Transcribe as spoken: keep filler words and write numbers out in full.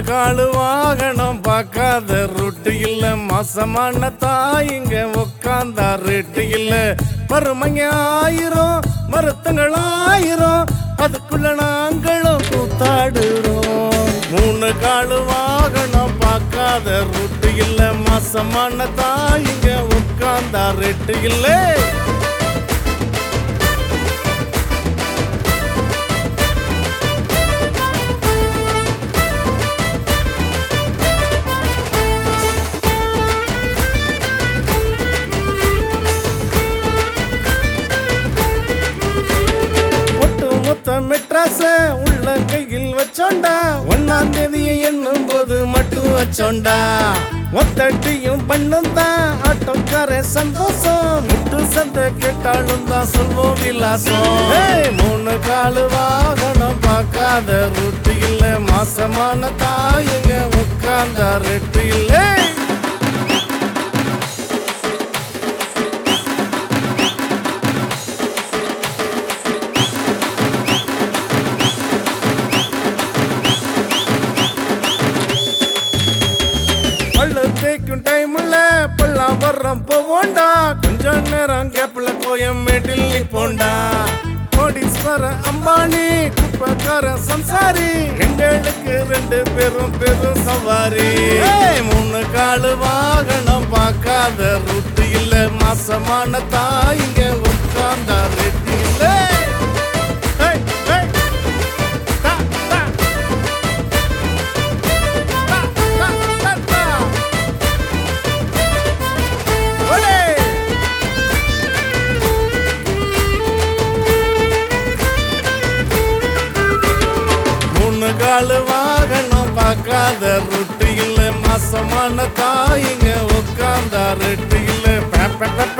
காலு வாகனம் பார்க்காத ரொட்டு இல்ல, மாசமான தாயிங்க உக்காந்தா ரெட்டு இல்ல. பருமைங்க ஆயிரம் மருத்துங்கள் ஆயிரம், அதுக்குள்ள நாங்களும் கூத்தாடுறோம். மூணு காலு வாகனம் பார்க்காத ரொட்டு இல்ல, மாசமான தாயிங்க உக்காந்தா ரெட்டு இல்ல. மெட்ராச உள்ள கையில் வச்சோண்டா, ஒன்னாம் தேதியை எண்ணும் போது மட்டும் வச்சோண்டா. ஒத்தட்டியும் பண்ணும் தான் ஆட்டோக்கார சந்தோஷம், முட்டு சந்தை கேட்டாலும் தான் சொல்வோம் விலாசம். மூணு காலு வாகனம் பார்க்காத ரொட்டு இல்ல, மாசமான தாயுங்க உட்கார்ந்தா ரெட்டு இல்லை. தேய்க்கும் டைம்ல பல்லாம் வர்றோம் போவோண்டா, கொஞ்ச நேரம் கேப்ல கோயம்பேட்டில் நிப்போண்டா. கோடீஸ்வர அம்பானி குப்பக்கார சம்சாரி, எங்களுக்கு ரெண்டு பேரும் பெரும் சவாரி. மூணு காலு வாகனம் பார்க்காத ரொட்டு இல்ல, மாசமான தாயிங்க உட்கார்ந்தா ரெட்டு இல்ல. காலு வாகனம் பார்க்காத ரொட்டு இல்ல, மாசமான தாயிங்க உட்கார்ந்தா ரெட்டு இல்ல.